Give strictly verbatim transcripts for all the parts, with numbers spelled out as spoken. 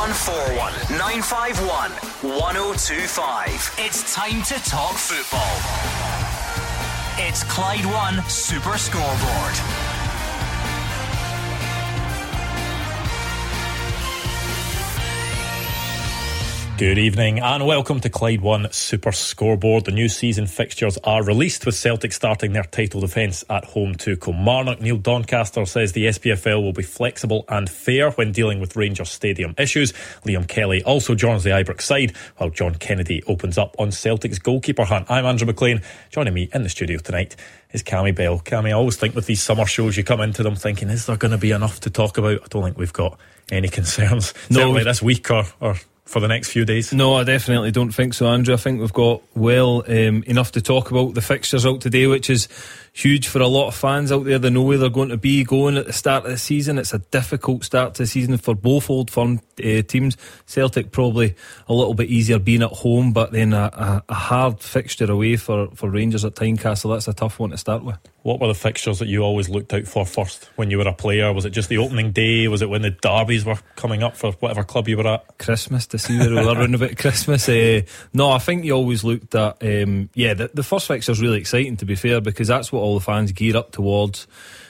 one four one, nine five one, one oh two five. It's time to talk football. It's Clyde One Super Scoreboard. Good evening and welcome to Clyde One Super Scoreboard. The new season fixtures are released, with Celtic starting their title defence at home to Kilmarnock. Neil Doncaster says the S P F L will be flexible and fair when dealing with Rangers Stadium issues. Liam Kelly also joins the Ibrox side, while John Kennedy opens up on Celtic's goalkeeper hunt. I'm Andrew McLean. Joining me in the studio tonight is Cammy Bell. Cammy, I always think with these summer shows you come into them thinking, is there going to be enough to talk about? I don't think we've got any concerns, no. Certainly this week or... or for the next few days. No, I definitely don't think so, Andrew. I think we've got well um, enough to talk about. The fixtures out today, which is huge for a lot of fans out there. They know where they're going to be going at the start of the season. It's a difficult start to the season for both Old Firm uh, teams. Celtic probably a little bit easier being at home, but then a, a, a hard fixture away for, for Rangers at Tynecastle. That's a tough one to start with. What were the fixtures that you always looked out for first when you were a player? Was it just the opening day? Was it when the derbies were coming up for whatever club you were at? Christmas, to see where we were around about Christmas. Uh, no, I think you always looked at um, yeah, the, the first fixture's really exciting, to be fair, because that's what all the fans gear up towards.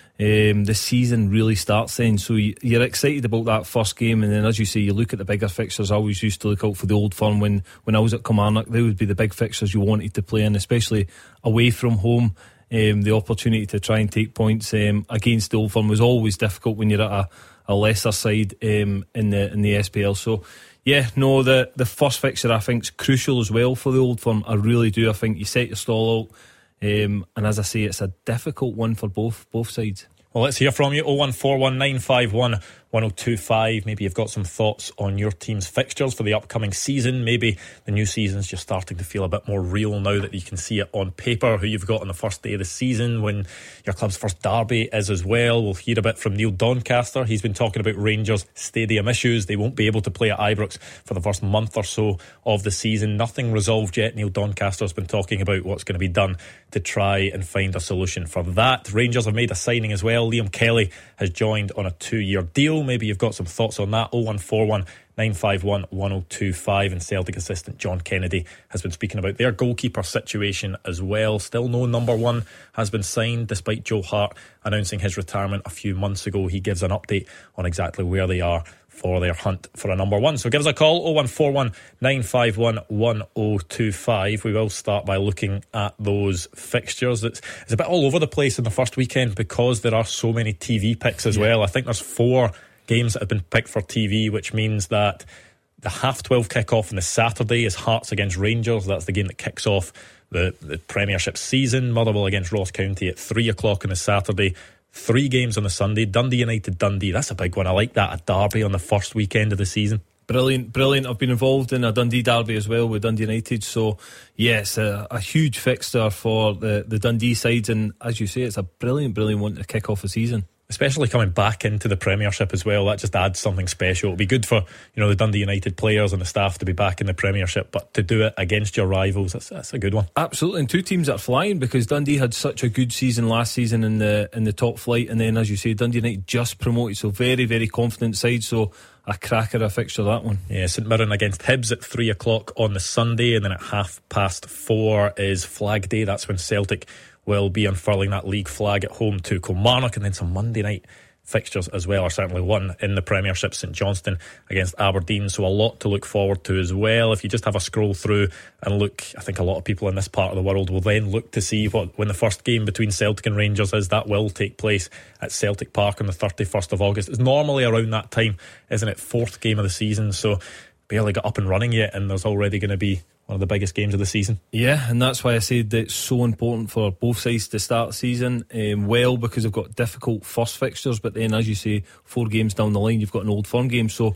Um, the season really starts then, so you, you're excited about that first game, and then as you say, you look at the bigger fixtures. I always used to look out for the Old Firm when, when I was at Kilmarnock. They would be the big fixtures you wanted to play in, especially away from home. Um, the opportunity to try and take points um, against the Old Firm was always difficult when you're at a, a lesser side um, in the in the S P L. So yeah, no, the, the first fixture I think is crucial as well for the Old Firm. I really do. I think you set your stall out, um, and as I say, it's a difficult one for both both sides. Well, let's hear from you. oh one four one, nine five one, one oh two five. Maybe you've got some thoughts on your team's fixtures for the upcoming season. Maybe the new season's just starting to feel a bit more real now that you can see it on paper, who you've got on the first day of the season, when your club's first derby is as well. We'll hear a bit from Neil Doncaster. He's been talking about Rangers stadium issues. They won't be able to play at Ibrox for the first month or so of the season. Nothing resolved yet. Neil Doncaster's been talking about what's going to be done to try and find a solution for that. Rangers have made a signing as well. Liam Kelly has joined on a two-year deal. Maybe you've got some thoughts on that. oh one four one, nine five one, one oh two five. And Celtic assistant John Kennedy has been speaking about their goalkeeper situation as well. Still no number one has been signed, despite Joe Hart announcing his retirement a few months ago. He gives an update on exactly where they are for their hunt for a number one. So give us a call, oh one four one, nine five one, one oh two five. We will start by looking at those fixtures. It's, it's a bit all over the place in the first weekend because there are so many T V picks as yeah. well. I think there's four games that have been picked for T V, which means that the half twelve kick-off on the Saturday is Hearts against Rangers. That's the game that kicks off the, the Premiership season. Motherwell against Ross County at three o'clock on the Saturday. Three games on the Sunday. Dundee United Dundee. That's a big one. I like that. A derby on the first weekend of the season. Brilliant, brilliant. I've been involved in a Dundee derby as well with Dundee United. So yes, a, a huge fixture for the, the Dundee sides. And as you say, it's a brilliant, brilliant one to kick off the season. Especially coming back into the Premiership as well. That just adds something special. It'll be good for, you know, the Dundee United players and the staff to be back in the Premiership, but to do it against your rivals, that's, that's a good one. Absolutely, and two teams that are flying, because Dundee had such a good season last season in the in the top flight, and then as you say, Dundee United just promoted, so very, very confident side. So a cracker of a fixture, that one. Yeah, St Mirren against Hibs at three o'clock on the Sunday, and then at half past four is Flag Day. That's when Celtic will be unfurling that league flag at home to Kilmarnock. And then some Monday night fixtures as well, or certainly one in the Premiership, St Johnstone against Aberdeen. So a lot to look forward to as well. If you just have a scroll through and look, I think a lot of people in this part of the world will then look to see what when the first game between Celtic and Rangers is. That will take place at Celtic Park on the thirty-first of August. It's normally around that time, isn't it? Fourth game of the season, so barely got up and running yet, and there's already going to be one of the biggest games of the season. Yeah, and that's why I said that it's so important for both sides to start the season um, well, because they've got difficult first fixtures, but then as you say, four games down the line you've got an Old Firm game. So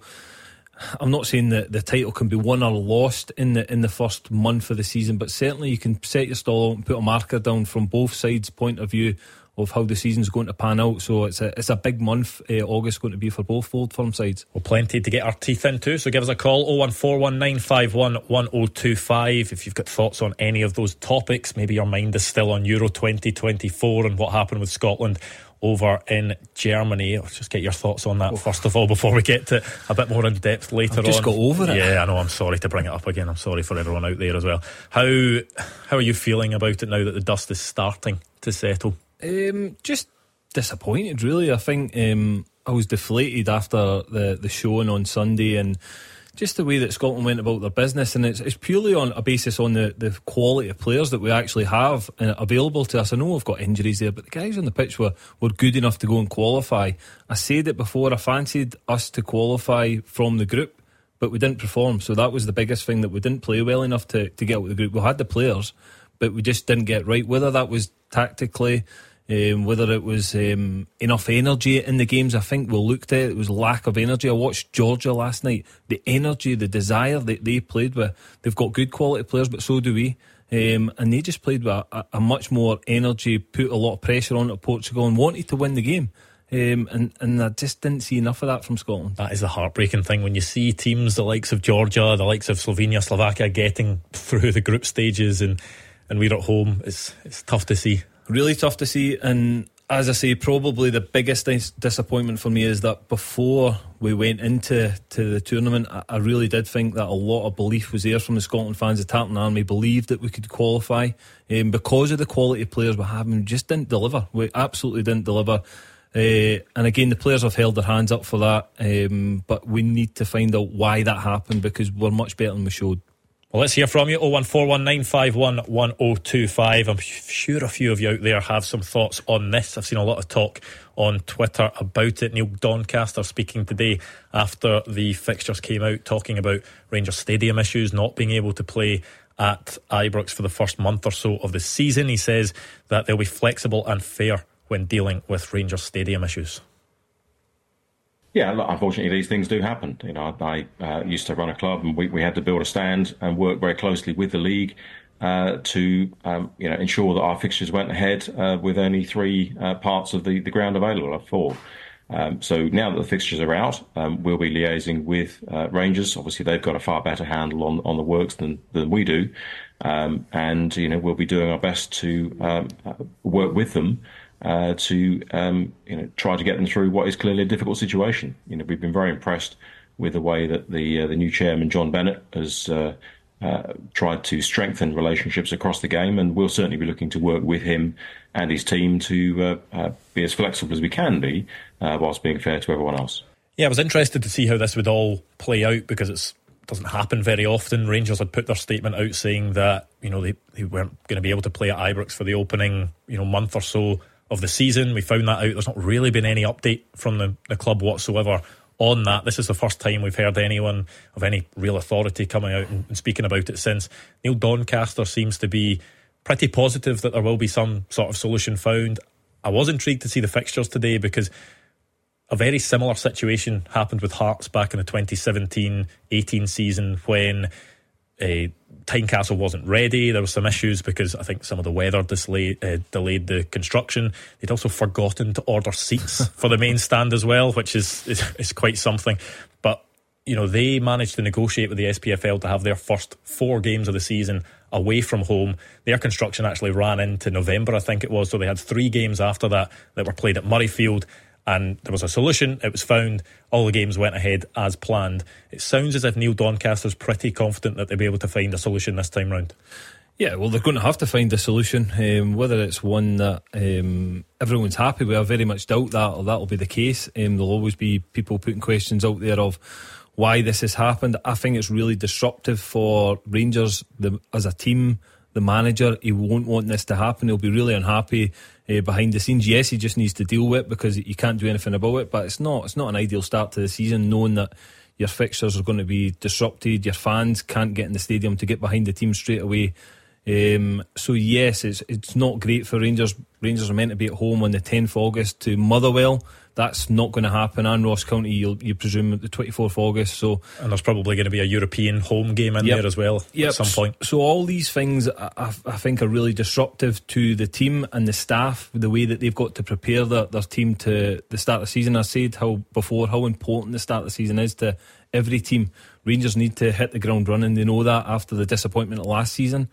I'm not saying that the title can be won or lost in the in the first month of the season, but certainly you can set your stall out and put a marker down from both sides' point of view of how the season's going to pan out. So it's a it's a big month, uh, August, going to be for both Old Firm sides. Well, plenty to get our teeth into, so give us a call, oh one four one, nine five one, one oh two five. If you've got thoughts on any of those topics, maybe your mind is still on Euro twenty twenty-four and what happened with Scotland over in Germany. I'll just get your thoughts on that oh. first of all before we get to a bit more in depth later I've just on. Just got over it. Yeah, I know. I'm sorry to bring it up again. I'm sorry for everyone out there as well. How how are you feeling about it now that the dust is starting to settle? Um, just disappointed, really. I think um, I was deflated after the the showing on Sunday, and just the way that Scotland went about their business, and it's, it's purely on a basis on the, the quality of players that we actually have available to us. I know we've got injuries there, but the guys on the pitch were, were good enough to go and qualify. I said it before, I fancied us to qualify from the group, but we didn't perform. So that was the biggest thing, that we didn't play well enough to, to get out of the group. We had the players, but we just didn't get right. Whether that was tactically, Um, whether it was um, enough energy in the games, I think we'll look at it. It was lack of energy. I watched Georgia last night. The energy, the desire that they played with. They've got good quality players, but so do we. Um, and they just played with a, a much more energy, put a lot of pressure on Portugal and wanted to win the game. Um, and, and I just didn't see enough of that from Scotland. That is the heartbreaking thing when you see teams the likes of Georgia, the likes of Slovenia, Slovakia getting through the group stages, and, and we're at home. It's, it's tough to see. Really tough to see, and as I say, probably the biggest dis- disappointment for me is that before we went into to the tournament, I, I really did think that a lot of belief was there from the Scotland fans. The Tartan Army believed that we could qualify, um, because of the quality of players we have, and we just didn't deliver. We absolutely didn't deliver. Uh, and again, the players have held their hands up for that, um, but we need to find out why that happened, because we're much better than we showed. Well, let's hear from you. oh one four one nine five one one oh two five. I'm sure a few of you out there have some thoughts on this. I've seen a lot of talk on Twitter about it. Neil Doncaster speaking today after the fixtures came out, talking about Rangers Stadium issues, not being able to play at Ibrox for the first month or so of the season. He says that they'll be flexible and fair when dealing with Rangers Stadium issues. Yeah, look, unfortunately, these things do happen. You know, I uh, used to run a club, and we, we had to build a stand and work very closely with the league uh, to, um, you know, ensure that our fixtures went ahead uh, with only three uh, parts of the, the ground available, four. Um, so now that the fixtures are out, um, we'll be liaising with uh, Rangers. Obviously, they've got a far better handle on, on the works than, than we do. Um, and, you know, we'll be doing our best to um, work with them Uh, to um, you know, try to get them through what is clearly a difficult situation. You know, we've been very impressed with the way that the uh, the new chairman, John Bennett, has uh, uh, tried to strengthen relationships across the game, and we'll certainly be looking to work with him and his team to uh, uh, be as flexible as we can be, uh, whilst being fair to everyone else. Yeah, I was interested to see how this would all play out, because it doesn't happen very often. Rangers had put their statement out saying that, you know, they, they weren't going to be able to play at Ibrox for the opening, you know, month or so of the season. We found that out. There's not really been any update from the, the club whatsoever on that. This is the first time we've heard anyone of any real authority coming out and, and speaking about it since. Neil Doncaster seems to be pretty positive that there will be some sort of solution found. I was intrigued to see the fixtures today, because a very similar situation happened with Hearts back in the twenty seventeen eighteen season, when uh, Tynecastle wasn't ready. There were some issues because I think some of the weather dislay, uh, delayed the construction. They'd also forgotten to order seats for the main stand as well, which is, is is quite something. But, you know, they managed to negotiate with the S P F L to have their first four games of the season away from home. Their construction actually ran into November, I think it was, so they had three games after that that were played at Murrayfield. And there was a solution, it was found, all the games went ahead as planned. It sounds as if Neil Doncaster's pretty confident that they'll be able to find a solution this time round. Yeah, well, they're going to have to find a solution. Um, whether it's one that um, everyone's happy with, I very much doubt that, or that'll be the case. Um, there'll always be people putting questions out there of why this has happened. I think it's really disruptive for Rangers the, as a team. The manager, he won't want this to happen. He'll be really unhappy uh, behind the scenes. Yes, he just needs to deal with it, because you can't do anything about it. But it's not it's not an ideal start to the season, knowing that your fixtures are going to be disrupted. Your fans can't get in the stadium to get behind the team straight away. Um, so yes, it's it's not great for Rangers. Rangers are meant to be at home on the tenth of August to Motherwell. That's not going to happen. And Ross County, you'll, you presume, at the twenty-fourth of August. So, and there's probably going to be a European home game in yep. there as well yep. at some point. So all these things, I, I think, are really disruptive to the team and the staff, the way that they've got to prepare their, their team to the start of the season. I said how before how important the start of the season is to every team. Rangers need to hit the ground running. They know that after the disappointment of last season.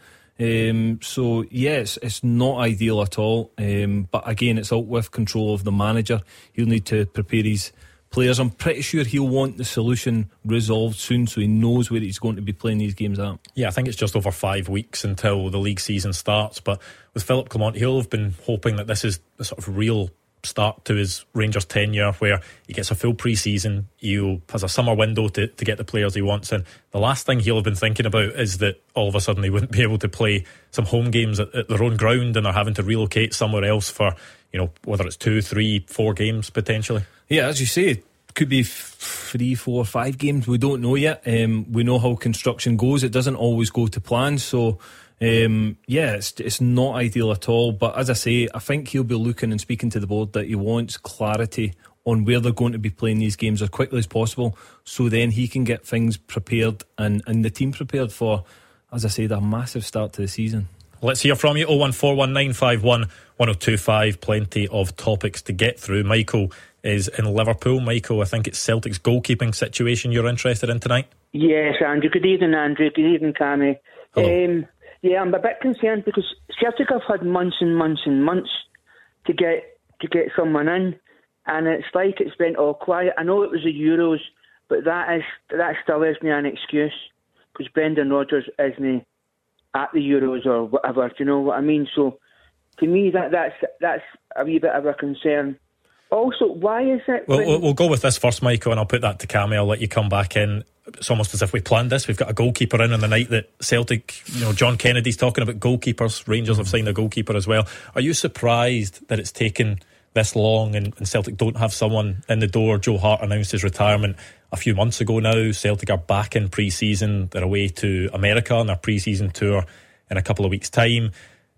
Um, so yes, it's, it's not ideal at all. Um, but again, it's out with control of the manager. He'll need to prepare his players. I'm pretty sure he'll want the solution resolved soon, so he knows where he's going to be playing these games at. Yeah, I think it's just over five weeks until the league season starts. But with Philip Clement, he'll have been hoping that this is the sort of real start to his Rangers tenure, where he gets a full pre-season, he has a summer window to, to get the players he wants in. The last thing he'll have been thinking about is that all of a sudden they wouldn't be able to play some home games at, at their own ground, and they're having to relocate somewhere else for, you know, whether it's two, three, four games potentially. Yeah, as you say, it could be f- three, four, five games. We don't know yet. Um, we know how construction goes. It doesn't always go to plan. So, um, yeah, it's, it's not ideal at all. But as I say, I think he'll be looking and speaking to the board that he wants clarity on where they're going to be playing these games as quickly as possible, so then he can get things prepared and, and the team prepared for, as I said, a massive start to the season. Let's hear from you. oh one four one nine five one one oh two five. Plenty of topics to get through. Michael is in Liverpool. Michael, I think it's Celtic's goalkeeping situation you're interested in tonight. Yes, Andrew. Good evening, Andrew. Good evening, Cammy. Um, yeah, I'm a bit concerned because Celtic have had months and months and months to get to get someone in, and it's like it's been all quiet. I know it was the Euros, but that is that still isn't an excuse, because Brendan Rodgers isn't at the Euros or whatever. Do you know what I mean? So to me, that that's that's a wee bit of a concern. Also, why is it... Well, when... we'll go with this first, Michael, and I'll put that to Cammy. I'll let you come back in. It's almost as if we planned this. We've got a goalkeeper in on the night that Celtic, you know, John Kennedy's talking about goalkeepers. Rangers have signed a goalkeeper as well. Are you surprised that it's taken this long and, and Celtic don't have someone in the door? Joe Hart announced his retirement a few months ago now. Celtic are back in pre-season. They're away to America on their pre-season tour in a couple of weeks' time.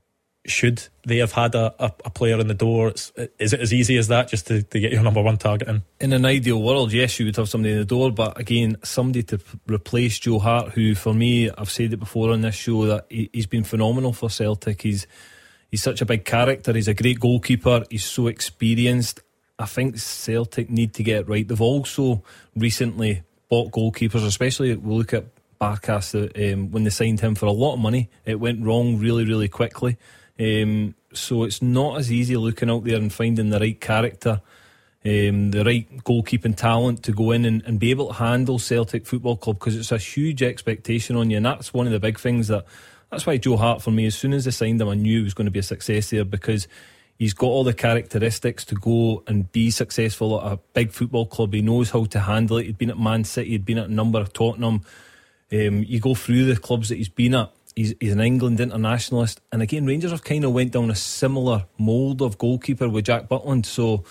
Should they have had a, a, a player in the door? It's, is it as easy as that, just to, to get your number one target in? In an ideal world, yes, you would have somebody in the door, but again, somebody to p- replace Joe Hart, who for me, I've said it before on this show, that he, he's been phenomenal for Celtic. He's he's such a big character. He's a great goalkeeper. He's so experienced. I think Celtic need to get it right. They've also recently bought goalkeepers, especially we look at Barkas, um, when they signed him for a lot of money. It went wrong really, really quickly. Um, so it's not as easy looking out there and finding the right character, um, the right goalkeeping talent to go in and, and be able to handle Celtic Football Club, because it's a huge expectation on you, and that's one of the big things that that's why Joe Hart, for me, as soon as they signed him, I knew he was going to be a success there, because he's got all the characteristics to go and be successful at a big football club. He knows how to handle it. He'd been at Man City, he'd been at a number of Tottenham. Um, you go through the clubs that he's been at. He's, he's an England internationalist, and again, Rangers have kind of went down a similar mould of goalkeeper with Jack Butland. So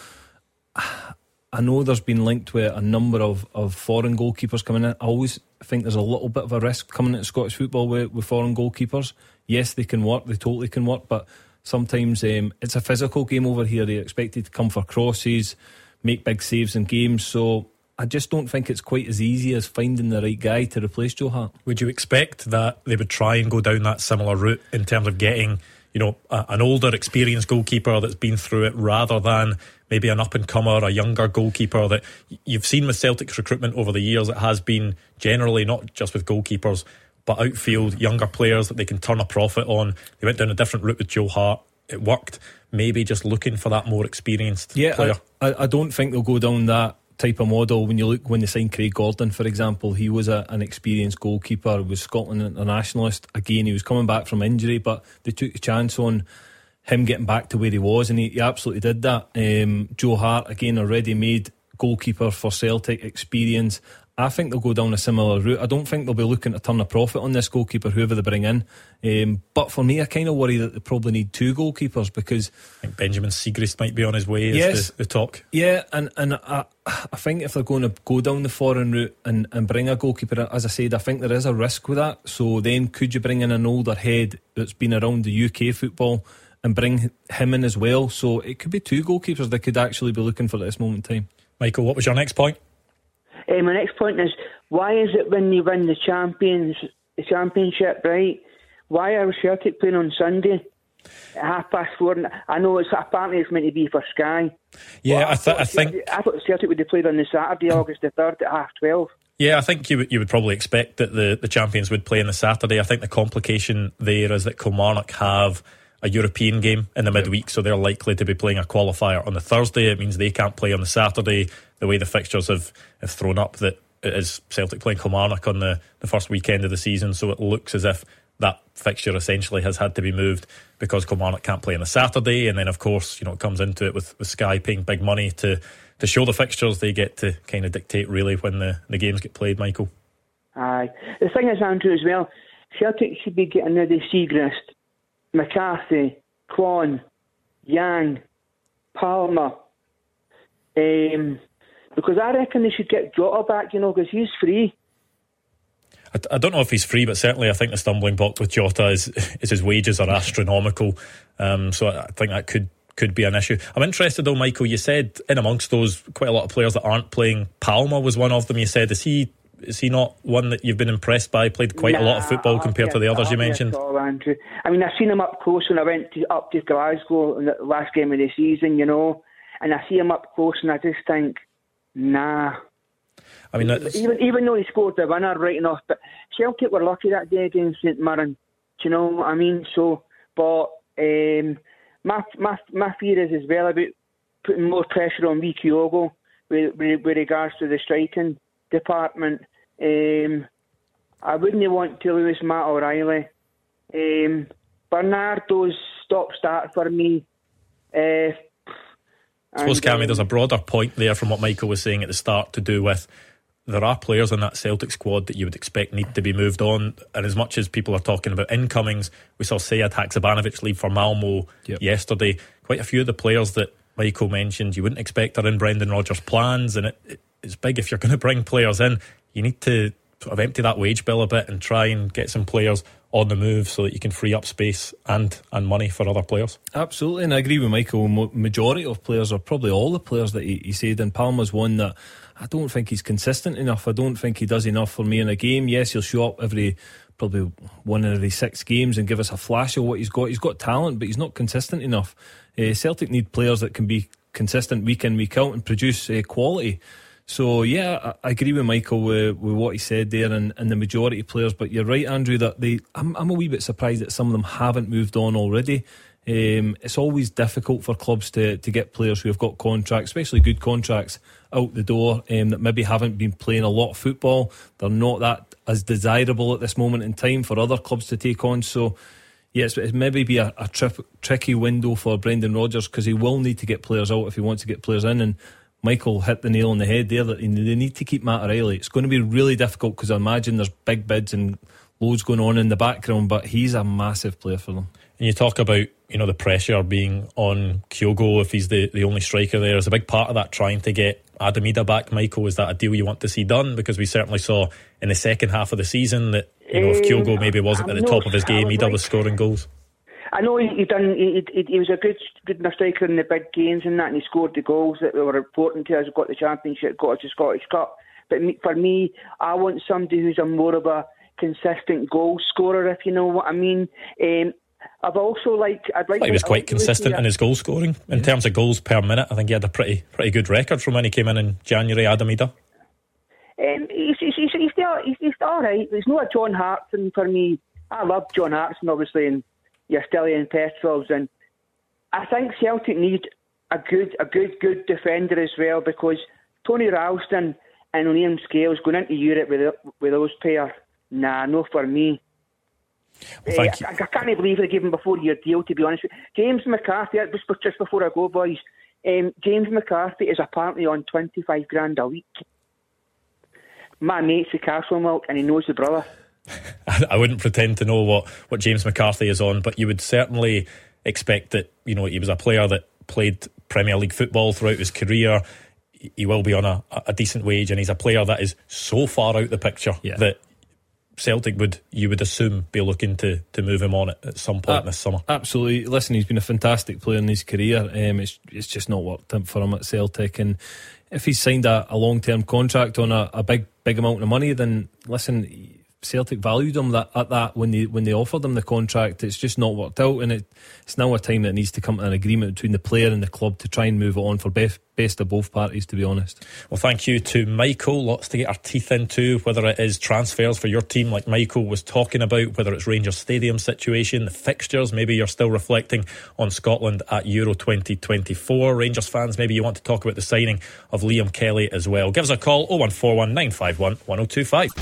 I know there's been linked with a number of, of foreign goalkeepers coming in. I always think there's a little bit of a risk coming into Scottish football with, with foreign goalkeepers. Yes, they can work, they totally can work, but sometimes um, it's a physical game over here. They're expected to come for crosses, make big saves in games. So I just don't think it's quite as easy as finding the right guy to replace Joe Hart. Would you expect that they would try and go down that similar route in terms of getting, you know, a, an older, experienced goalkeeper that's been through it, rather than maybe an up-and-comer, a younger goalkeeper? That you've seen with Celtic's recruitment over the years, it has been generally not just with goalkeepers, but outfield, younger players that they can turn a profit on. They went down a different route with Joe Hart. It worked. Maybe just looking for that more experienced yeah, player. I, I don't think they'll go down that type of model. When you look, when they signed Craig Gordon, for example, he was a, an experienced goalkeeper, was Scotland internationalist. Again, he was coming back from injury, but they took a chance on him getting back to where he was, and he, he absolutely did that. Um, Joe Hart, again, already made goalkeeper for Celtic, experience. I think they'll go down a similar route. I don't think they'll be looking to turn a profit on this goalkeeper, whoever they bring in. Um, but for me, I kind of worry that they probably need two goalkeepers, because I think Benjamin Siegrist might be on his way. Yes, is the, the talk. Yeah, and and I, I think if they're going to go down the foreign route and, and bring a goalkeeper, as I said, I think there is a risk with that. So then, could you bring in an older head that's been around the U K football and bring him in as well? So it could be two goalkeepers they could actually be looking for at this moment in time. Michael, what was your next point? Uh, my next point is, why is it when you win the champions, the championship, right? Why are Celtic playing on Sunday at half past four? I know it's apparently it's meant to be for Sky. Yeah, well, I, th- I, I think I thought Celtic would have played on the Saturday, August the third at half twelve. Yeah, I think you, you would probably expect that the, the champions would play on the Saturday. I think the complication there is that Kilmarnock have a European game in the midweek, so they're likely to be playing a qualifier on the Thursday. It means they can't play on the Saturday. The way the fixtures have, have thrown up, that it is Celtic playing Kilmarnock on the, the first weekend of the season, so it looks as if that fixture essentially has had to be moved because Kilmarnock can't play on the Saturday. And then of course, you know, it comes into it with, with Sky paying big money to, to show the fixtures. They get to kind of dictate really when the, the games get played, Michael. Aye. The thing is, Andrew, as well, Celtic should be getting rid of Siegrist, McCarthy, Kwon, Yang, Palmer, um, because I reckon they should get Jota back, you know, because he's free. I, I don't know if he's free, but certainly I think the stumbling block with Jota is, is his wages are astronomical. Um, so I think that could could be an issue. I'm interested though, Michael, you said in amongst those quite a lot of players that aren't playing, Palmer was one of them. You said, is he is he not one that you've been impressed by? Played quite nah, a lot of football compared to the others you mentioned. All, Andrew. I mean, I've seen him up close when I went to, up to Glasgow in the last game of the season, you know, and I see him up close and I just think, nah. I mean, even even though he scored the winner right enough, but Celtic were lucky that day against St Mirren. Do you know what I mean? So, but um, my my my fear is as well about putting more pressure on Lee Kyogo with, with, with regards to the striking department. Um, I wouldn't want to lose Matt O'Reilly. Um, Bernardo's stop-start for me. Uh, I suppose, and, Cammy, um, there's a broader point there from what Michael was saying at the start to do with there are players in that Celtic squad that you would expect need to be moved on. And as much as people are talking about incomings, we saw Sead Haksabanovic leave for Malmo yep. yesterday. Quite a few of the players that Michael mentioned you wouldn't expect are in Brendan Rodgers' plans, and it, it, it's big if you're going to bring players in. You need to sort of empty that wage bill a bit and try and get some players on the move so that you can free up space and, and money for other players. Absolutely, and I agree with Michael. Majority of players, or probably all the players that he, he said, and Palmer's one that I don't think he's consistent enough. I don't think he does enough for me in a game. Yes, he'll show up every probably one in every six games and give us a flash of what he's got. He's got talent, but he's not consistent enough. Uh, Celtic need players that can be consistent week in, week out and produce uh, quality. So yeah, I, I agree with Michael with, with what he said there, and, and the majority of players. But you're right, Andrew, that they I'm, I'm a wee bit surprised that some of them haven't moved on already. Um, it's always difficult for clubs to, to get players who have got contracts, especially good contracts, out the door, um, that maybe haven't been playing a lot of football. They're not that as desirable at this moment in time for other clubs to take on. So yes, it maybe be a, a trip, tricky window for Brendan Rodgers, because he will need to get players out if he wants to get players in. And Michael hit the nail on the head there that they need to keep Matt O'Reilly. It's going to be really difficult because I imagine there's big bids and loads going on in the background, but he's a massive player for them. And you talk about, you know, the pressure being on Kyogo if he's the, the only striker there. Is a big part of that trying to get Adam Ida back, Michael? Is that a deal you want to see done? Because we certainly saw in the second half of the season that, you know, if Kyogo maybe wasn't at the top of his game, Ida was scoring goals. I know he, he done. He, he, he was a good, good enough striker in the big games and that, and he scored the goals that were important to us. Got the championship, got us the Scottish Cup. But me, for me, I want somebody who's a more of a consistent goal scorer, if you know what I mean. Um, I've also liked. I'd like. Well, he was to, quite like consistent in his goal scoring in yeah. terms of goals per minute. I think he had a pretty pretty good record from when he came in in January. Adam Ida. Um, he's, he's, he's, he's, still, he's, he's all right. He's not a John Hartson for me. I love John Hartson, obviously, and Yasteli and Petrovs, and I think Celtic need a good, a good, good defender as well, because Tony Ralston and Liam Scales going into Europe with with those pair, nah, no for me. Well, thank uh, you. I, I can't believe they gave him before your deal, to be honest with you. James McCarthy, just, just before I go, boys, um, James McCarthy is apparently on twenty-five grand a week. My mate's the Castlemilk, and he knows the brother. I wouldn't pretend to know what, what James McCarthy is on, but you would certainly expect that, you know, he was a player that played Premier League football throughout his career. He will be on a, a decent wage, and he's a player that is so far out the picture yeah. that Celtic would, you would assume, be looking to, to move him on at, at some point uh, this summer. Absolutely. Listen, he's been a fantastic player in his career. Um, it's it's just not worked for him at Celtic, and if he's signed a, a long term contract on a, a big big amount of money, then listen, Celtic valued him that, at that when they when they offered him the contract. It's just not worked out, and it, it's now a time that it needs to come to an agreement between the player and the club to try and move it on for best, best of both parties, to be honest. Well, thank you to Michael. Lots to get our teeth into, whether it is transfers for your team like Michael was talking about, whether it's Rangers Stadium situation, the fixtures, maybe you're still reflecting on Scotland at Euro twenty twenty-four. Rangers fans, maybe you want to talk about the signing of Liam Kelly as well. Give us a call, oh one four one nine five one one oh two five.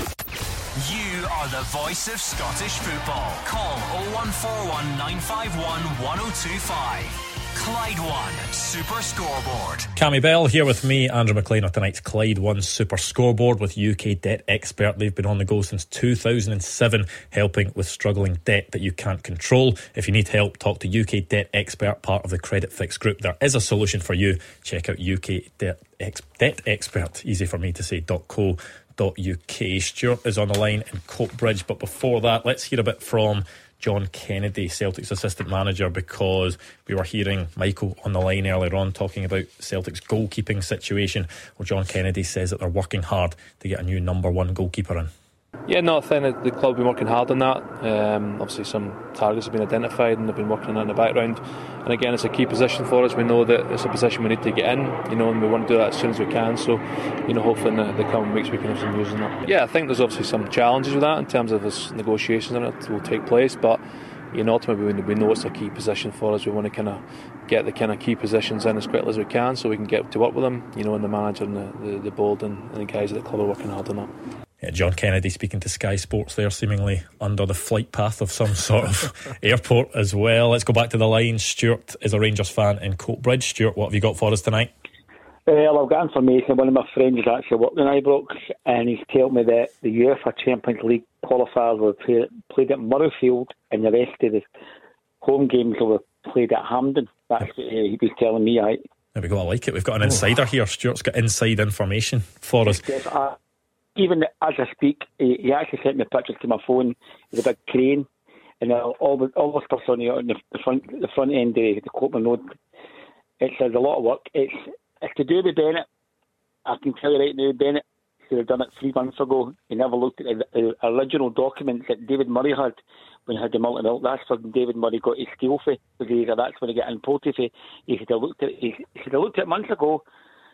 You are the voice of Scottish football. Call oh one four one nine five one one oh two five. Clyde One Super Scoreboard. Cammy Bell here with me, Andrew McLean, of tonight's Clyde One Super Scoreboard with U K Debt Expert. They've been on the go since two thousand seven, helping with struggling debt that you can't control. If you need help, talk to U K Debt Expert, part of the Credit Fix Group. There is a solution for you. Check out U K Debt, Ex- Debt Expert, easy for me to say, .co .uk. Stuart is on the line in Coatbridge, but before that, let's hear a bit from John Kennedy, Celtic's assistant manager, because we were hearing Michael on the line earlier on talking about Celtic's goalkeeping situation. Well, John Kennedy says that they're working hard to get a new number one goalkeeper in. Yeah, no, I think that the club have been working hard on that. Um, obviously some targets have been identified and they've been working on that in the background. And again, it's a key position for us. We know that it's a position we need to get in, you know, and we want to do that as soon as we can. So, you know, hopefully in the, the coming weeks we can have some news on that. Yeah, I think there's obviously some challenges with that in terms of this negotiations on it will take place, but you know, ultimately we know it's a key position for us. We want to kind of get the kind of key positions in as quickly as we can so we can get to work with them, you know, and the manager and the, the, the board and, and the guys at the club are working hard on that. Yeah, John Kennedy speaking to Sky Sports there, seemingly under the flight path of some sort of airport as well. Let's go back to the line. Stuart is a Rangers fan in Coatbridge. Stuart, what have you got for us tonight? Well, I've got information. One of my friends is actually working in Ibrox, and he's told me that the UEFA Champions League qualifiers were play, played at Murrayfield, and the rest of the home games were played at Hampden. That's what he was telling me. Right? There we go. I like it. We've got an insider here. Stuart's got inside information for us. Yes, I, even as I speak, he, he actually sent me pictures to my phone with a big crane, and all the all the stuff on the, on the front the front end of the Coatman Road. It says a lot of work. It's it's to do with Bennett. I can tell you right now, Bennett should have done it three months ago. He never looked at the, the original documents that David Murray had when he had the multi-milk. That's when David Murray got his skill fee. That's when he got imported fee. He should have looked at he should have looked at it months ago,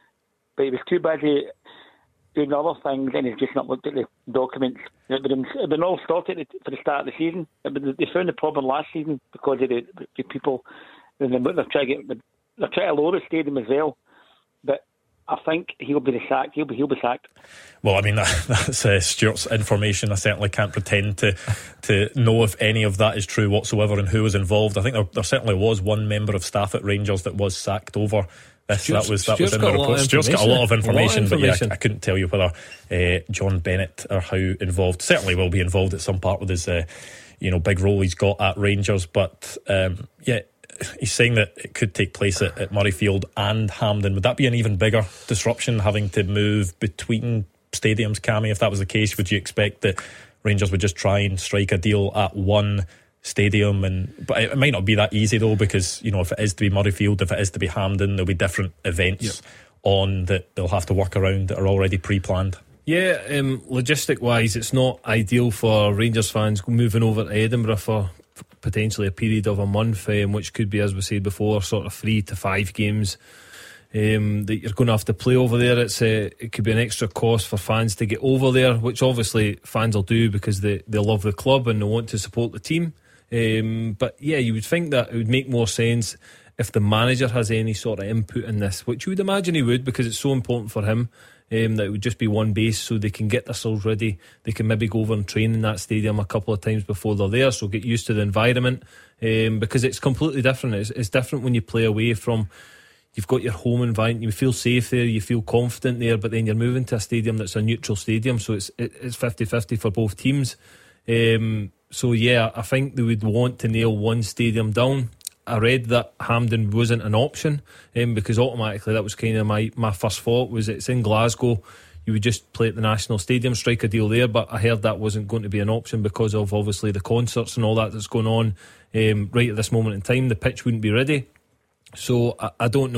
but he was too busy doing other things, and he's just not looked at the documents. It had been all started for the start of the season. They found the problem last season because of the, the people. They're trying to get, they're trying to lower the stadium as well. But I think he'll be the sacked. He'll be he'll be sacked. Well, I mean that, that's uh, Stuart's information. I certainly can't pretend to to know if any of that is true whatsoever and who was involved. I think there, there certainly was one member of staff at Rangers that was sacked over this. Stuart's, that was that Stuart's was in the report. Stuart's got a lot of information, lot of information. But yeah, I, I couldn't tell you whether uh, John Bennett or how involved. Certainly will be involved at some part with his uh, you know big role he's got at Rangers. But um, yeah. He's saying that it could take place at, at Murrayfield and Hampden. Would that be an even bigger disruption, having to move between stadiums, Cammy? If that was the case, would you expect that Rangers would just try and strike a deal at one stadium? And but it might not be that easy though, because you know if it is to be Murrayfield, if it is to be Hampden, there'll be different events yep. on that they'll have to work around that are already pre-planned. Yeah, um, logistic wise, it's not ideal for Rangers fans moving over to Edinburgh for potentially a period of a month, um, which could be, as we said before, sort of three to five games um, that you're going to have to play over there. It's a, it could be an extra cost for fans to get over there, which obviously fans will do because they, they love the club and they want to support the team. Um, but yeah, you would think that it would make more sense if the manager has any sort of input in this, which you would imagine he would, because it's so important for him. Um, that it would just be one base so they can get themselves ready. They can maybe go over and train in that stadium a couple of times before they're there, so get used to the environment, um, because it's completely different. It's, it's different when you play away from, you've got your home environment, you feel safe there, you feel confident there, but then you're moving to a stadium that's a neutral stadium, so it's it, it's fifty-fifty for both teams. Um, so yeah, I think they would want to nail one stadium down. I read that Hampden wasn't an option, um, because automatically that was kind of my, my first thought was it's in Glasgow, you would just play at the National Stadium, strike a deal there, but I heard that wasn't going to be an option because of obviously the concerts and all that that's going on um, right at this moment in time. The pitch wouldn't be ready, so I, I don't know.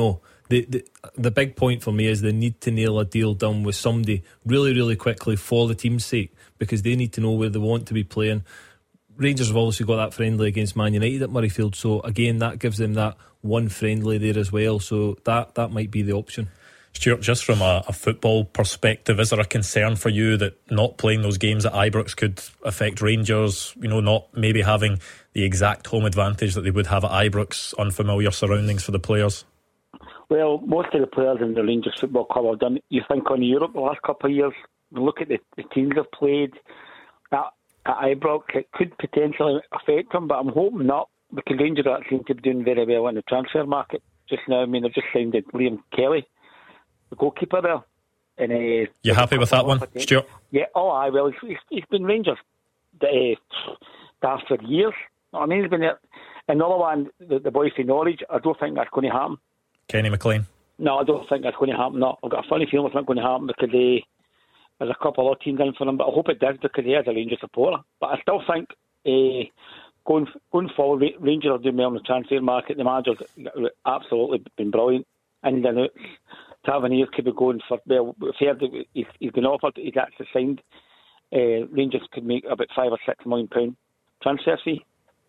the, the the big point for me is they need to nail a deal done with somebody really, really quickly for the team's sake, because they need to know where they want to be playing. Rangers have obviously got that friendly against Man United at Murrayfield, so again that gives them that one friendly there as well, so that, that might be the option. Stuart, just from a, a football perspective, is there a concern for you that not playing those games at Ibrox could affect Rangers, you know, not maybe having the exact home advantage that they would have at Ibrox, unfamiliar surroundings for the players? Well, most of the players in the Rangers Football Club have done, you think on Europe the last couple of years, look at the, the teams they've played at, at Ibrox, it could potentially affect them, but I'm hoping not, because Rangers are seem to be doing very well in the transfer market just now. I mean, they've just signed Liam Kelly, the goalkeeper there. And, uh, you happy with that one, Stuart? Yeah, oh, I will. He's, he's been Rangers uh, staff for years. I mean, he's been there. Another one, the, the boy from Norwich, I don't think that's going to happen. Kenny McLean? No, I don't think that's going to happen. No, I've got a funny feeling it's not going to happen because they, there's a couple of other teams in for him, but I hope it does because he is a Rangers supporter. But I still think uh, going going forward, Rangers are doing well in the transfer market. The manager's absolutely been brilliant. And then Tavernier could be going for, well, we've heard that he's, he's been offered, he's actually signed. Uh, Rangers could make about five or six million pound transfer fee.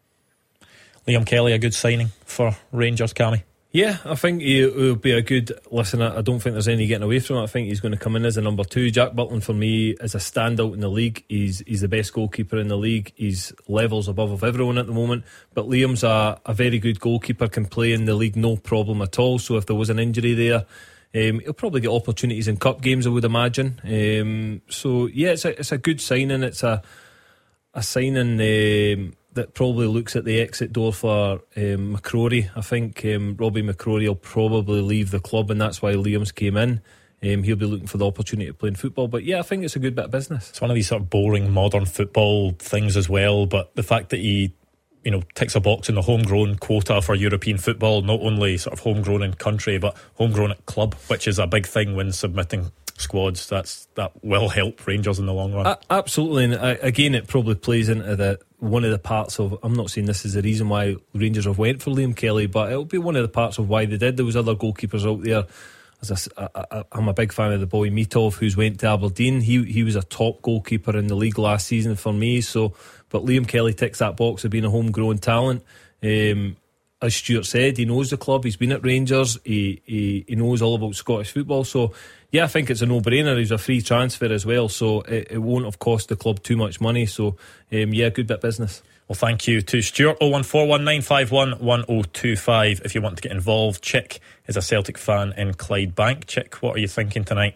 Liam Kelly, a good signing for Rangers, Cammy? Yeah, I think he will be a good listener. I don't think there's any getting away from it. I think he's going to come in as a number two. Jack Butland, for me, is a standout in the league. He's he's the best goalkeeper in the league. He's levels above of everyone at the moment. But Liam's a, a very good goalkeeper, can play in the league, no problem at all. So if there was an injury there, um, he'll probably get opportunities in cup games, I would imagine. Um, so yeah, it's a it's a good signing. It's a a signing um, that probably looks at the exit door for um, McCrory. I think um, Robbie McCrory will probably leave the club, and that's why Liam's came in. Um, he'll be looking for the opportunity to play in football. But yeah, I think it's a good bit of business. It's one of these sort of boring modern football things as well, but the fact that he, you know, ticks a box in the homegrown quota for European football, not only sort of homegrown in country, but homegrown at club, which is a big thing when submitting squads. That's that will help Rangers in the long run. Uh, absolutely, and uh, again, it probably plays into the one of the parts of. I'm not saying this is the reason why Rangers have went for Liam Kelly, but it'll be one of the parts of why they did. There was other goalkeepers out there. As a, I, I, I'm a big fan of the boy Mitov, who's went to Aberdeen. He he was a top goalkeeper in the league last season for me. So, but Liam Kelly ticks that box of being a homegrown talent. Um, As Stuart said, he knows the club. He's been at Rangers. He, he he knows all about Scottish football. So, yeah, I think it's a no-brainer. He's a free transfer as well, so it, it won't have cost the club too much money. So, um, yeah, good bit of business. Well, thank you to Stuart. oh one four one nine five one one oh two five if you want to get involved. Chick is a Celtic fan in Clydebank. Chick, what are you thinking tonight?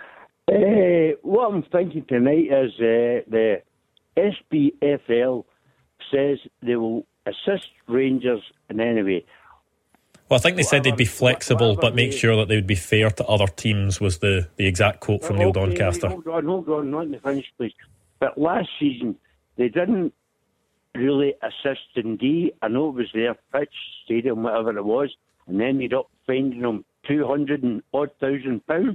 Uh, what I'm thinking tonight is uh, the S P F L says they will assist Rangers in any way. Well, I think they whatever, said they'd be flexible, but make sure that they would be fair to other teams, was the, the exact quote from Neil Doncaster. Hold on, hold on, let me finish, please. But last season, they didn't really assist Dundee. I know it was their pitch, stadium, whatever it was, and then ended up finding them two hundred and odd thousand pounds.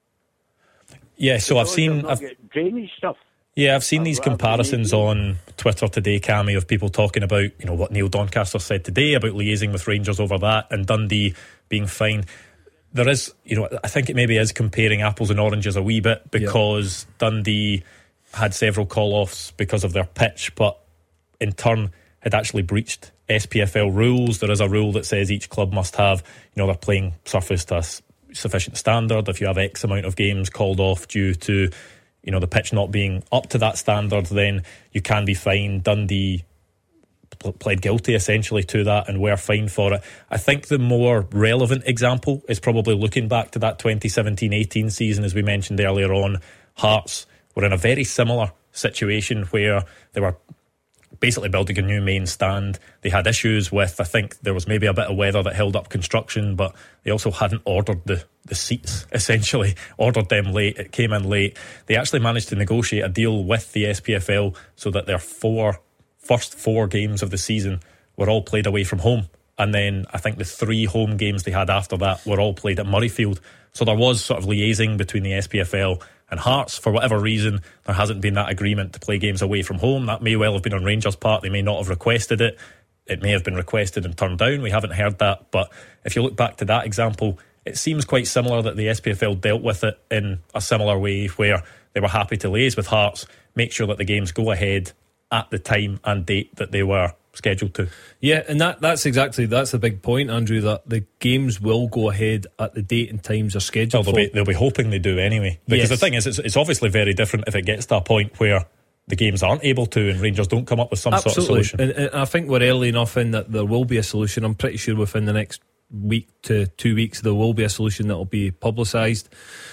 Yeah, so I've seen I've, drainage stuff. Yeah, I've seen these comparisons on Twitter today, Cammy, of people talking about, you know, what Neil Doncaster said today about liaising with Rangers over that and Dundee being fine. There is, you know, I think it maybe is comparing apples and oranges a wee bit, because yep. Dundee had several call-offs because of their pitch, but in turn had actually breached S P F L rules. There is a rule that says each club must have, you know, their playing surface to a sufficient standard. If you have X amount of games called off due to, you know, the pitch not being up to that standard, then you can be fined. Dundee pl- pled guilty essentially to that and were fined for it. I think the more relevant example is probably looking back to that twenty seventeen eighteen season, as we mentioned earlier on. Hearts were in a very similar situation where they were basically building a new main stand. They had issues with, I think there was maybe a bit of weather that held up construction, but they also hadn't ordered the, the seats, essentially. Ordered them late, it came in late. They actually managed to negotiate a deal with the S P F L so that their four first four games of the season were all played away from home. And then I think the three home games they had after that were all played at Murrayfield. So there was sort of liaising between the S P F L and Hearts. For whatever reason, there hasn't been that agreement to play games away from home. That may well have been on Rangers' part. They may not have requested it. It may have been requested and turned down. We haven't heard that. But if you look back to that example, it seems quite similar that the S P F L dealt with it in a similar way, where they were happy to liaise with Hearts, make sure that the games go ahead at the time and date that they were scheduled to. Yeah, and that, that's exactly, that's the big point, Andrew, that the games will go ahead at the date and times are scheduled well, they'll, be, they'll be hoping they do anyway. Because yes. the thing is, it's, it's obviously very different if it gets to a point where the games aren't able to and Rangers don't come up with some Absolutely. sort of solution. And, and I think we're early enough in that there will be a solution. I'm pretty sure within the next week to two weeks there will be a solution that will be publicised.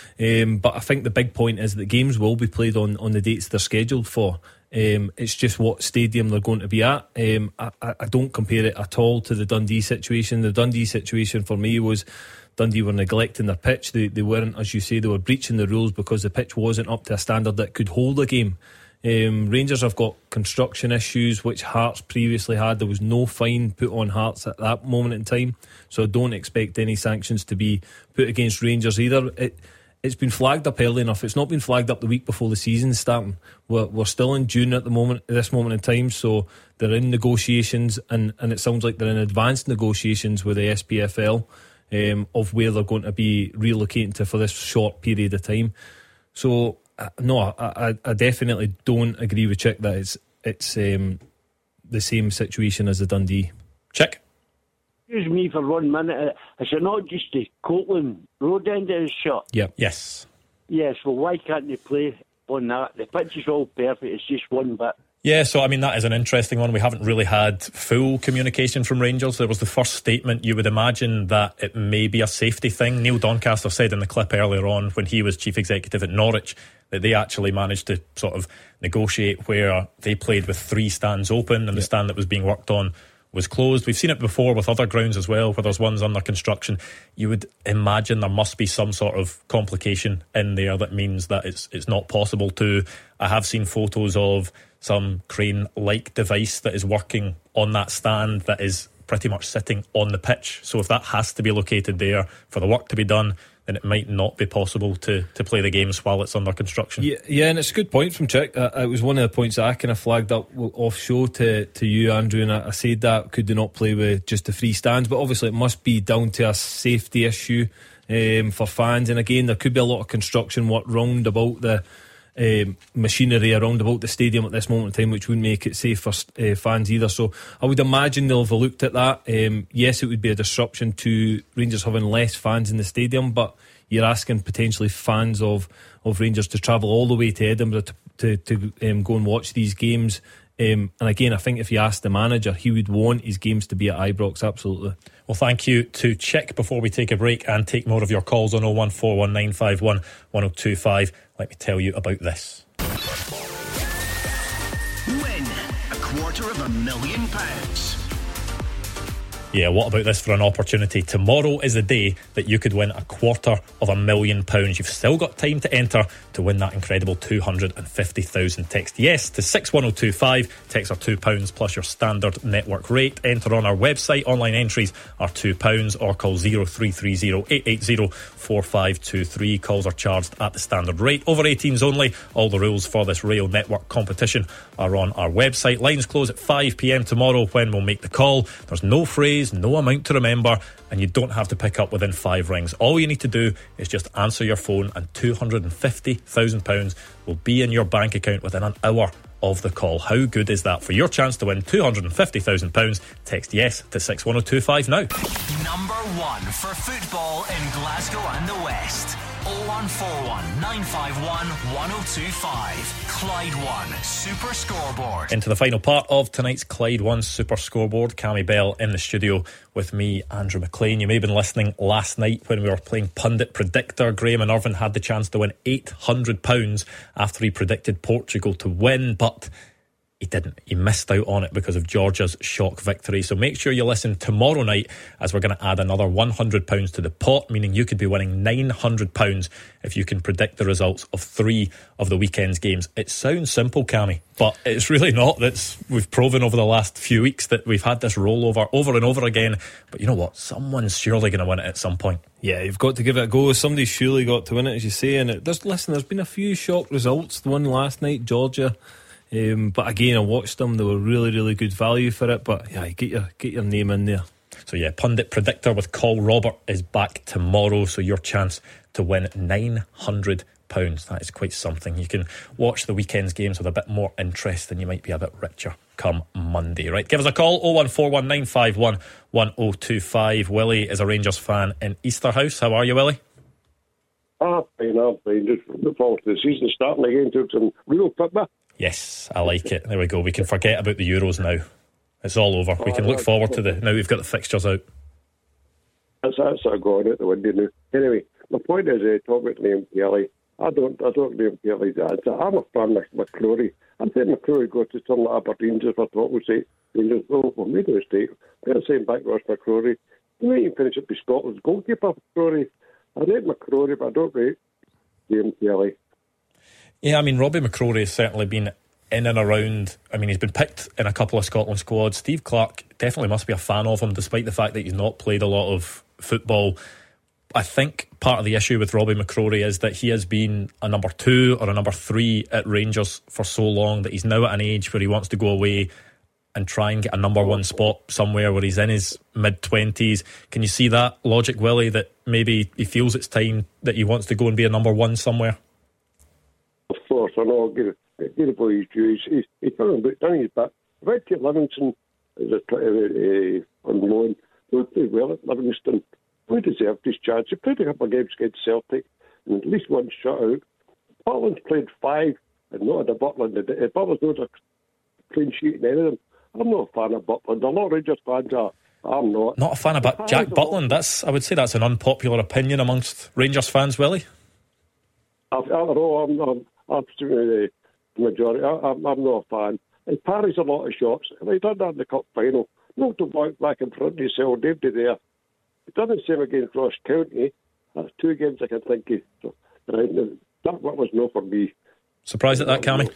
Um, but I think the big point is that games will be played on, on the dates they're scheduled for. Um, it's just what stadium they're going to be at. Um, I, I don't compare it at all to the Dundee situation. The Dundee situation for me was Dundee were neglecting their pitch. They, they weren't, as you say, they were breaching the rules because the pitch wasn't up to a standard that could hold a game. Um, Rangers have got construction issues which Hearts previously had. There was no fine put on Hearts at that moment in time, so I don't expect any sanctions to be put against Rangers either. It, it's been flagged up early enough. It's not been flagged up the week before the season's starting. We're, we're still in June at the moment, at this moment in time, so they're in negotiations, and, and it sounds like they're in advanced negotiations with the S P F L um, of where they're going to be relocating to for this short period of time. So uh, no, I, I, I definitely don't agree with Chick that it's it's um, the same situation as the Dundee. Chick? Excuse me for one minute. Is it not just the Copeland road end that is shut? Yep. Yes. Yes, well, why can't they play on that? The pitch is all perfect, it's just one bit. Yeah, so I mean, that is an interesting one. We haven't really had full communication from Rangers. There was the first statement. You would imagine that it may be a safety thing. Neil Doncaster said in the clip earlier on when he was chief executive at Norwich that they actually managed to sort of negotiate where they played with three stands open and yep. the stand that was being worked on was closed. We've seen it before with other grounds as well, where there's ones under construction. You would imagine there must be some sort of complication in there that means that it's it's not possible to. I have seen photos of some crane-like device that is working on that stand that is pretty much sitting on the pitch. So if that has to be located there for the work to be done, then it might not be possible to, to play the games while it's under construction. Yeah, yeah, and it's a good point from Chick. Uh, it was one of the points that I kind of flagged up off show to, to you, Andrew, and I, I said that could they not play with just the three stands, but obviously it must be down to a safety issue um, for fans, and again there could be a lot of construction work round about the Um, machinery around about the stadium at this moment in time, which wouldn't make it safe for uh, fans either. So I would imagine they'll have looked at that. Um, yes, it would be a disruption to Rangers having less fans in the stadium, but you're asking potentially fans of, of Rangers to travel all the way to Edinburgh to, to, to um, go and watch these games. Um, and again, I think if you ask the manager, he would want his games to be at Ibrox, absolutely. Well, thank you to Chick before we take a break and take more of your calls on oh one four one nine five one one oh two five. Let me tell you about this. Win a quarter of a million pounds. Yeah, what about this for an opportunity? Tomorrow is the day that you could win a quarter of a million pounds. You've still got time to enter to win that incredible two hundred fifty thousand. Text yes to six one oh two five. Text are two pounds plus your standard network rate. Enter on our website. Online entries are two pounds, or call zero three three zero eight eight zero four five two three. Calls are charged at the standard rate. Over eighteens only. All the rules for this rail network competition are on our website. Lines close at five p.m. tomorrow when we'll make the call. There's no phrase, no amount to remember, and you don't have to pick up within five rings. All you need to do is just answer your phone, and two hundred fifty thousand pounds will be in your bank account within an hour of the call. How good is that? For your chance to win two hundred fifty thousand pounds, text yes to six one oh two five now. Number one for football in Glasgow and the West. oh one four one nine five one one oh two five. Clyde One Super Scoreboard. Into the final part of tonight's Clyde One Super Scoreboard. Cammy Bell in the studio with me, Andrew McLean. You may have been listening last night when we were playing Pundit Predictor. Graham and Irvin had the chance to win eight hundred pounds after he predicted Portugal to win, but he didn't. He missed out on it because of Georgia's shock victory. So make sure you listen tomorrow night, as we're going to add another one hundred pounds to the pot, meaning you could be winning nine hundred pounds if you can predict the results of three of the weekend's games. It sounds simple, Cammy, but it's really not. That's, we've proven over the last few weeks that we've had this rollover over and over again. But you know what? Someone's surely going to win it at some point. Yeah, you've got to give it a go. Somebody's surely got to win it, as you say. And it, there's, listen, there's been a few shock results. The one last night, Georgia. Um, but again, I watched them. They were really, really good value for it. But yeah, get your get your name in there. So yeah, Pundit Predictor with Call Robert is back tomorrow, so your chance to win nine hundred pounds. That is quite something. You can watch the weekend's games with a bit more interest and you might be a bit richer come Monday. Right, give us a call, oh one four one nine five one one oh two five. Willie is a Rangers fan in Easterhouse. How are you, Willie? Ah, fine, I'm fine. Just look forward to the season starting again, to some real football. Yes, I like it. There we go. We can forget about the Euros now. It's all over. We can look forward to the... Now we've got the fixtures out. That's, that's sort of going out the window now. Anyway, my point is, uh, talking about Liam Kelly, I don't I don't Liam Kelly's answer. I'm a fan of McCrory. I think McCrory got to turn like Aberdeen just for talk with say, Rangers, oh, well, made a mistake. They're saying back Ross McCrory. You might even finish up with Scotland's goalkeeper, McCrory. I rate McCrory, but I don't rate Liam Kelly. Yeah, I mean, Robbie McCrory has certainly been in and around. I mean, he's been picked in a couple of Scotland squads. Steve Clarke definitely must be a fan of him, despite the fact that he's not played a lot of football. I think part of the issue with Robbie McCrory is that he has been a number two or a number three at Rangers for so long that he's now at an age where he wants to go away and try and get a number one spot somewhere where he's in his mid-twenties. Can you see that logic, Willie, that maybe he feels it's time that he wants to go and be a number one somewhere? Of course, I know. Get a, get a boy he's due. He's, he's, he's done a bit, done his back. Victor Livingston is a, uh, uh, on loan. He played well at Livingston. He deserved his chance. He played a couple of games against Celtic and at least one shutout. Butland's played five and not had a Butland. Uh, Butland's not a clean sheet in any of them. I'm not a fan of Butland. A lot of Rangers fans are. I'm not. Not a fan of ba- Jack Butland. That's, I would say that's an unpopular opinion amongst Rangers fans, Willie. I, I don't know. I'm, I'm absolutely the majority. I, I'm, I'm not a fan. He parries a lot of shots. He done that in the cup final. Knocked him back, back in front of himself. Nobody there. He done the same against Ross County. That's two games I can think of. So, right, that was no for me. Surprised at that, Cammy?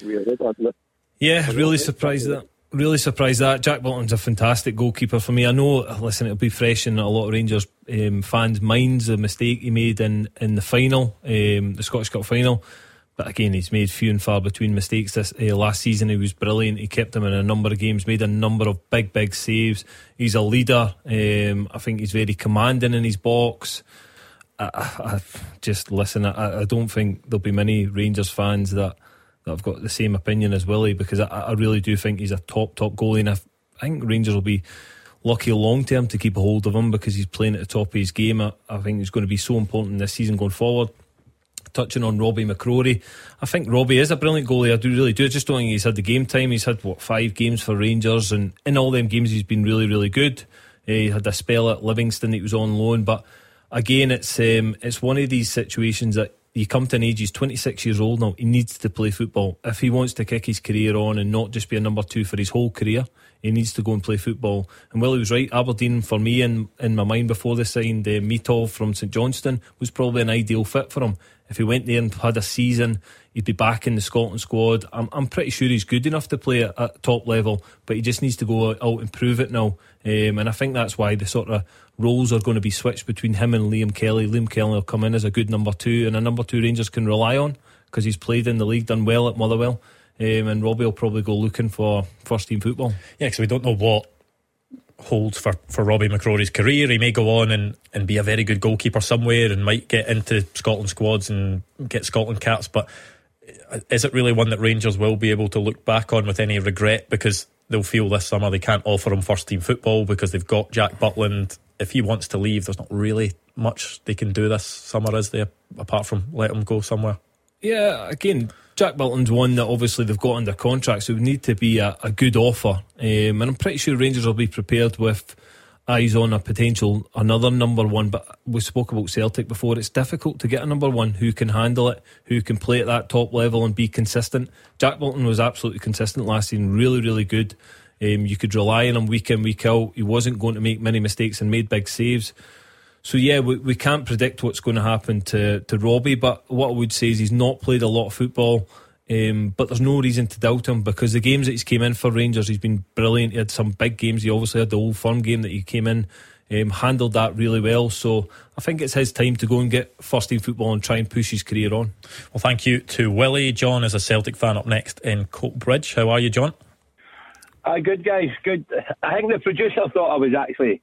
Yeah, really surprised at that. Really surprised that. Jack Butland's a fantastic goalkeeper for me. I know, listen, it'll be fresh in a lot of Rangers um, fans' minds, the mistake he made in, in the final, um, the Scottish Cup final. But again, he's made few and far between mistakes. This uh, last season he was brilliant. He kept them in a number of games, made a number of big, big saves. He's a leader. Um, I think he's very commanding in his box. I, I, I just listen, I, I don't think there'll be many Rangers fans that that I've got the same opinion as Willie, because I, I really do think he's a top, top goalie, and I, I think Rangers will be lucky long term to keep a hold of him because he's playing at the top of his game. I, I think he's going to be so important this season going forward. Touching on Robbie McCrory, I think Robbie is a brilliant goalie. I do really do. I just don't think he's had the game time. He's had, what, five games for Rangers, and in all them games he's been really, really good. Uh, he had a spell at Livingston that he was on loan, but again, it's um, it's one of these situations that you come to an age, he's twenty-six years old now, he needs to play football. If he wants to kick his career on and not just be a number two for his whole career, he needs to go and play football. And Willie was right, Aberdeen, for me, in, in my mind before they signed uh, Mitov from St Johnstone, was probably an ideal fit for him. If he went there and had a season, he'd be back in the Scotland squad. I'm, I'm pretty sure he's good enough to play at, at top level, but he just needs to go out and prove it now. Um, and I think that's why the sort of roles are going to be switched between him and Liam Kelly. Liam Kelly will come in as a good number two, and a number two Rangers can rely on because he's played in the league, done well at Motherwell. Um, and Robbie will probably go looking for first team football. Yeah, because we don't know what holds for, for Robbie McCrory's career. He may go on and, and be a very good goalkeeper somewhere and might get into Scotland squads and get Scotland caps, but is it really one that Rangers will be able to look back on with any regret, because they'll feel this summer they can't offer him first team football because they've got Jack Butland? If he wants to leave, there's not really much they can do this summer, is there, apart from let him go somewhere? Yeah, again, Jack Butland's one that obviously they've got under contract, so it would need to be a, a good offer. Um, and I'm pretty sure Rangers will be prepared with eyes on a potential another number one. But we spoke about Celtic before. It's difficult to get a number one who can handle it, who can play at that top level and be consistent. Jack Butland was absolutely consistent last season, really, really good. Um, you could rely on him week in, week out. He wasn't going to make many mistakes and made big saves. So yeah, we, we can't predict what's going to happen to, to Robbie, but what I would say is he's not played a lot of football, um, but there's no reason to doubt him, because the games that he's came in for Rangers, he's been brilliant. He had some big games. He obviously had the Old Firm game that he came in, um, handled that really well. So I think it's his time to go and get first team football and try and push his career on. Well, thank you to Willie. John is a Celtic fan up next in Coatbridge. How are you, John? Uh, good, guys, good. I think the producer thought I was actually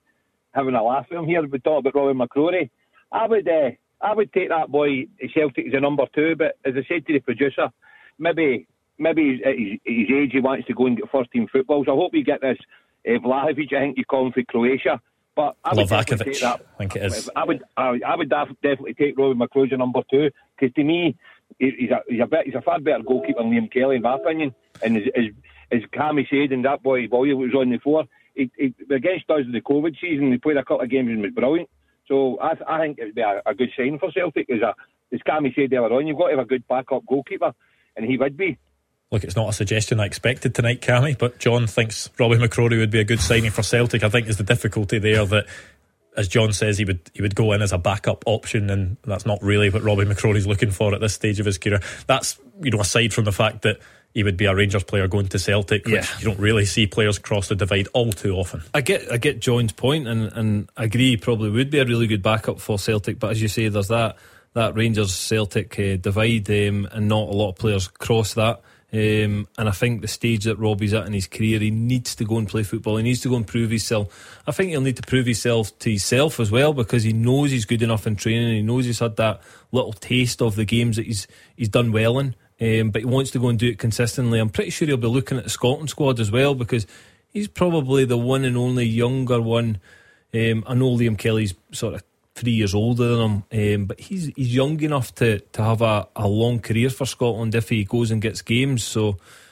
having a laugh with him here. We talk about Robbie McCrory. I would, uh, I would take that boy Celtic as a number two. But as I said to the producer, maybe, maybe at his, his age he wants to go and get first team football. So I hope you get this uh, Vlahovic. I think you call him for Croatia. But I would Lovakovic, I think it is. I would, I, I would definitely take Robbie McCrory as a number two, because to me, he's a, he's a bit, he's a far better goalkeeper than Liam Kelly, in my opinion. And as, as, as Cammy said, and that boy Boyle was on the floor, he, he, against us in the COVID season, he played a couple of games and was brilliant. So I, I think it would be a, a good sign for Celtic. As, a, as Cammy said earlier on, you've got to have a good backup goalkeeper, and he would be. Look, it's not a suggestion I expected tonight, Cammy, but John thinks Robbie McCrory would be a good signing for Celtic. I think is the difficulty there that, as John says, he would he would go in as a backup option, and that's not really what Robbie McCrory's looking for at this stage of his career. That's, you know, aside from the fact that he would be a Rangers player going to Celtic, which yeah. you don't really see players cross the divide all too often. I get I get John's point, and, and I agree he probably would be a really good backup for Celtic, but as you say, there's that, that Rangers-Celtic uh, divide, um, and not a lot of players cross that. Um, and I think the stage that Robbie's at in his career, he needs to go and play football. He needs to go and prove himself. I think he'll need to prove himself to himself as well, because he knows he's good enough in training. He knows he's had that little taste of the games that he's he's done well in, um, but he wants to go and do it consistently. I'm pretty sure he'll be looking at the Scotland squad as well, because he's probably the one and only younger one. um, I know Liam Kelly's sort of three years older than him, um, but he's he's young enough to, to have a, a long career for Scotland if he goes and gets games. So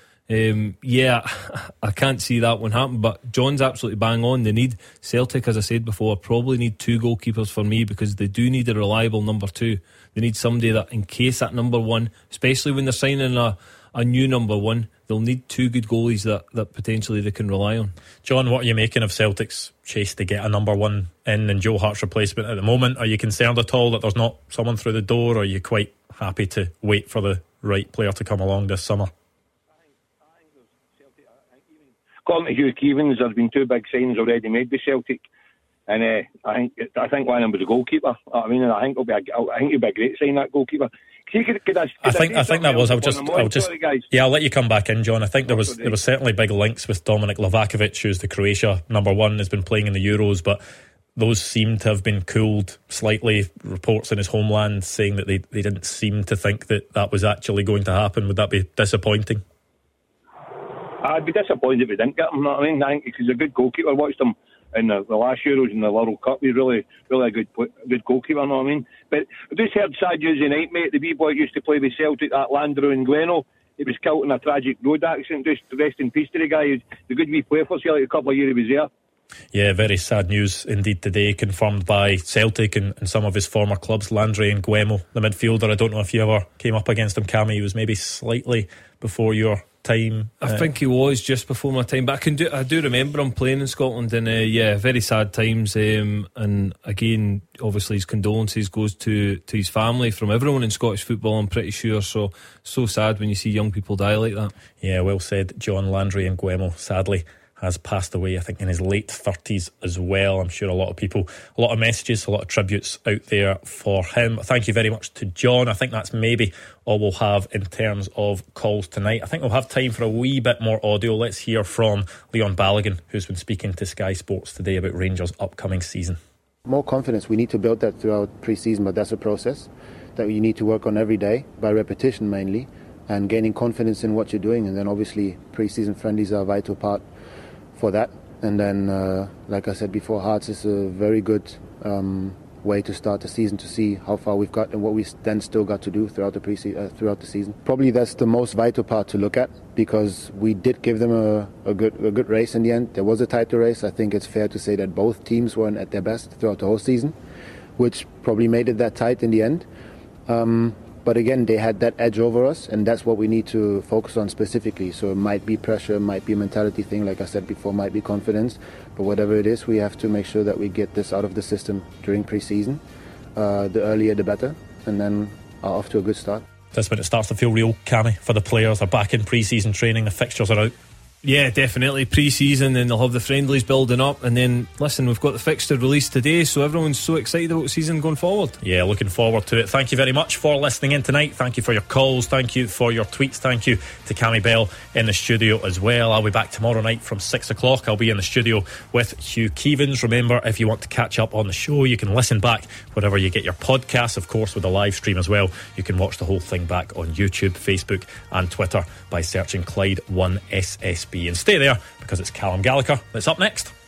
um, yeah, I can't see that one happen, but John's absolutely bang on. They need, Celtic, as I said before, probably need two goalkeepers for me, because they do need a reliable number two. They need somebody that, in case that number one, especially when they're signing a, a new number one, they'll need two good goalies that, that potentially they can rely on. John, what are you making of Celtic's chase to get a number one in and Joe Hart's replacement at the moment? Are you concerned at all that there's not someone through the door, or are you quite happy to wait for the right player to come along this summer? According to Hugh Keevins, there's been two big signings already made by Celtic, and uh, I think I think one of them was a goalkeeper. I mean, I think it'll be a, I think it'll be a great sign, that goalkeeper. Could, could, could I, could I think I, I think that was. I'll just I'll just sorry, yeah. I'll let you come back in, John. I think there was there was certainly big links with Dominik Lovakovic, who's the Croatia number one, has been playing in the Euros, but those seem to have been cooled slightly. Reports in his homeland saying that they they didn't seem to think that that was actually going to happen. Would that be disappointing? I'd be disappointed if we didn't get him. You know what I mean? I think he's a good goalkeeper. I watched him in the, the last Euros in the World Cup. He's really, really a good, good goalkeeper. You know what I mean? But I just heard sad news tonight, mate. The wee boy used to play with Celtic at Landreau in Gleno. He was killed in a tragic road accident. Just rest in peace to the guy. He was a good wee player for Celtic. A couple of years he was there. Yeah, very sad news indeed today, confirmed by Celtic and, and some of his former clubs. Landry and Nguemo, the midfielder. I don't know if you ever came up against him, Cammy. He was maybe slightly before your time. I uh, think he was just before my time, but I can do I do remember him playing in Scotland, and uh, yeah, very sad times. Um, and again, obviously his condolences goes to, to his family from everyone in Scottish football, I'm pretty sure. So so sad when you see young people die like that. Yeah, well said. John Landry and Nguemo, sadly, has passed away, I think in his late thirties as well. I'm sure a lot of people, a lot of messages, a lot of tributes out there for him. Thank you very much to John. I think that's maybe all we'll have in terms of calls tonight. I think we'll have time for a wee bit more audio. Let's hear from Leon Balogun, who's been speaking to Sky Sports today about Rangers' upcoming season. More confidence, we need to build that throughout pre-season, but that's a process that you need to work on every day, by repetition mainly, and gaining confidence in what you're doing. And then obviously pre-season friendlies are a vital part for that. And then uh, like I said before, Hearts is a very good um, way to start the season, to see how far we've got and what we then still got to do throughout the pre uh, throughout the season. Probably that's the most vital part to look at, because we did give them a, a good a good race in the end. There was a title race. I think it's fair to say that both teams weren't at their best throughout the whole season, which probably made it that tight in the end. Um, But again, they had that edge over us, and that's what we need to focus on specifically. So it might be pressure, might be a mentality thing, like I said before, might be confidence. But whatever it is, we have to make sure that we get this out of the system during pre-season. Uh, the earlier, the better, and then are off to a good start. That's when it starts to feel real, Cammy, for the players. They're back in pre-season training, the fixtures are out. Yeah, definitely. Pre-season, then they'll have the friendlies building up, and then listen, we've got the fixture released today, so everyone's so excited about the season going forward. Yeah, looking forward to it. Thank you very much for listening in tonight. Thank you for your calls, thank you for your tweets, thank you to Cammy Bell in the studio as well. I'll be back tomorrow night from six o'clock. I'll be in the studio with Hugh Keevins. Remember, if you want to catch up on the show, you can listen back wherever you get your podcasts, of course with the live stream as well. You can watch the whole thing back on YouTube, Facebook and Twitter by searching Clyde one S S B. And stay there, because it's Callum Gallagher that's up next.